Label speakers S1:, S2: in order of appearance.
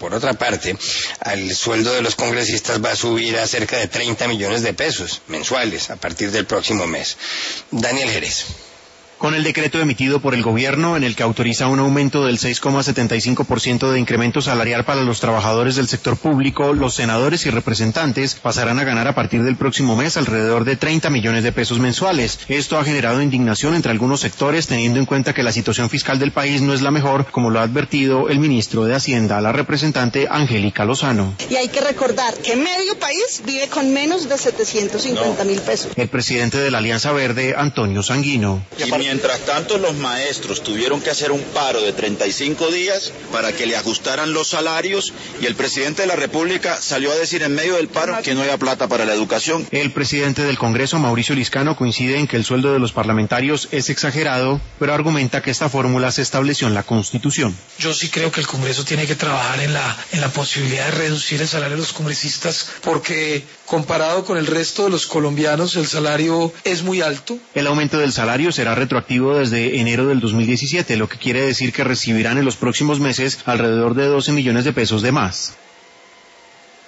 S1: por otra parte, el sueldo de los congresistas va a subir a cerca de 30 millones de pesos mensuales a partir del próximo mes. Daniel Jerez.
S2: Con el decreto emitido por el gobierno en el que autoriza un aumento del 6,75% de incremento salarial para los trabajadores del sector público, los senadores y representantes pasarán a ganar a partir del próximo mes alrededor de 30 millones de pesos mensuales. Esto ha generado indignación entre algunos sectores, teniendo en cuenta que la situación fiscal del país no es la mejor, como lo ha advertido el ministro de Hacienda, la representante Angélica Lozano.
S3: Y hay que recordar que medio país vive con menos de 750.000 pesos.
S2: El presidente de la Alianza Verde, Antonio Sanguino.
S4: Mientras tanto, los maestros tuvieron que hacer un paro de 35 días para que le ajustaran los salarios y el presidente de la República salió a decir en medio del paro que no había plata para la educación.
S2: El presidente del Congreso, Mauricio Liscano, coincide en que el sueldo de los parlamentarios es exagerado, pero argumenta que esta fórmula se estableció en la Constitución.
S5: Yo sí creo que el Congreso tiene que trabajar en la posibilidad de reducir el salario de los congresistas, porque comparado con el resto de los colombianos el salario es muy alto.
S2: El aumento del salario será retroactivo desde enero del 2017, lo que quiere decir que recibirán en los próximos meses alrededor de 12 millones de pesos de más.